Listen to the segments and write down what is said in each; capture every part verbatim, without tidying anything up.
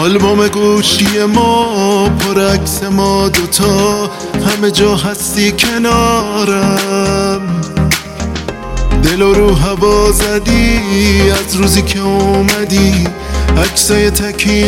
آلبوم گوشی ما پر عکس ما دوتا، همه جا هستی کنارم. دل و رو هوا زدی از روزی که اومدی، عکسای تکی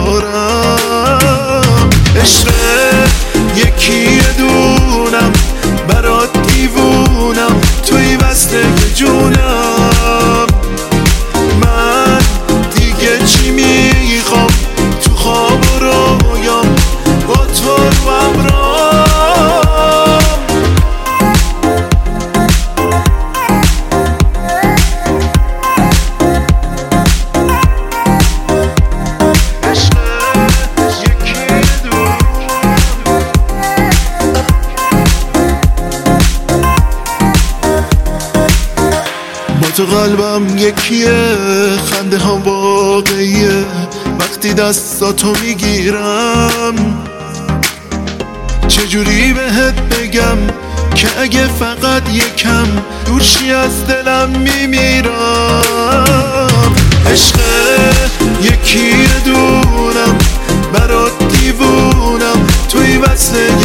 ندارم. عشق یکی دونم برات دیوونم، توی وصله جونم. من دیگه چی میخوام تو خواب و رویام با تو رو همراهم. تو قلبم یکیه، خنده هم واقعیه وقتی دستاتو میگیرم. چجوری بهت بگم که اگه فقط یکم دورشی از دلم میمیرم. عشق یکی دونم برات دیوونم، توی وصله